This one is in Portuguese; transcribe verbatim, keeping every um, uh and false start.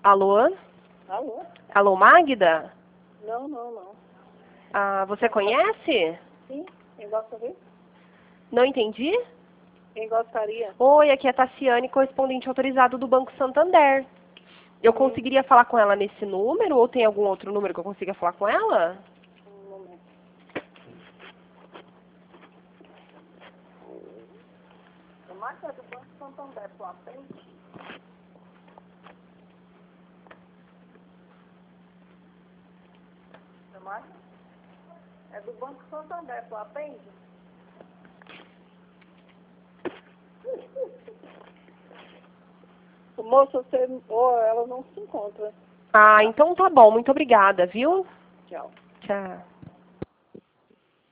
Alô? Alô? Alô, Magda? Não, não, não. Ah, você conhece? Sim, quem gostaria? Não entendi? Quem gostaria? Oi, aqui é a Tassiane, correspondente autorizado do Banco Santander. Eu Hum, conseguiria falar com ela nesse número ou tem algum outro número que eu consiga falar com ela? um momento. A marca do Banco Santander, tu atende? A marca? É do Banco Santander, tu atende? Moça, você, oh, ela não se encontra. Ah, então tá bom. Muito obrigada, viu? Tchau. Tchau.